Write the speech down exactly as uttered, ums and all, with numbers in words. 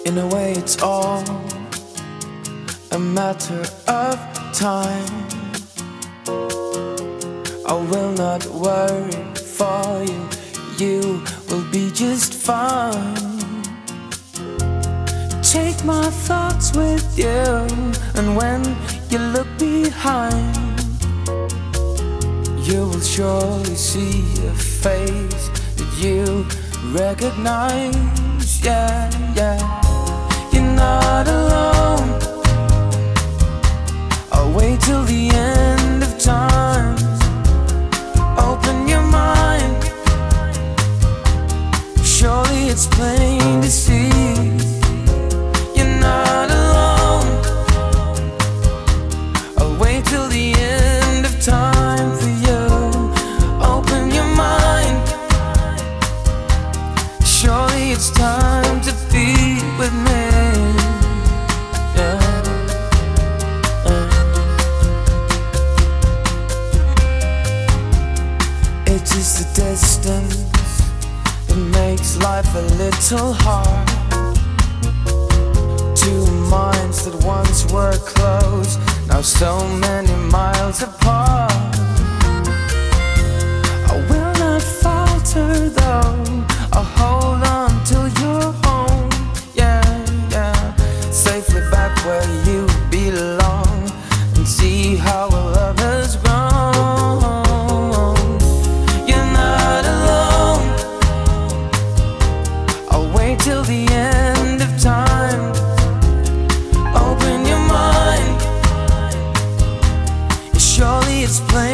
In a way it's all a matter of time. I will not worry for you, you will be just fine. Take my thoughts with you, and when you look behind, you will surely see a face that you recognize. Yeah, yeah. You're not alone. I'll wait till the end of time. Open your mind. Surely it's plain to see. You're not alone. I'll wait till the end of time for you. Open your mind. Surely it's time to be with me. Yeah. Uh. It is the distance that makes life a little hard. Two minds that once were close, now so many miles apart. I will not falter though, I'll hold on till you're home. Yeah, yeah. Safely back where you belong, and see how our love has grown. You're not alone. I'll wait till the end of time. Open your mind. Surely it's plain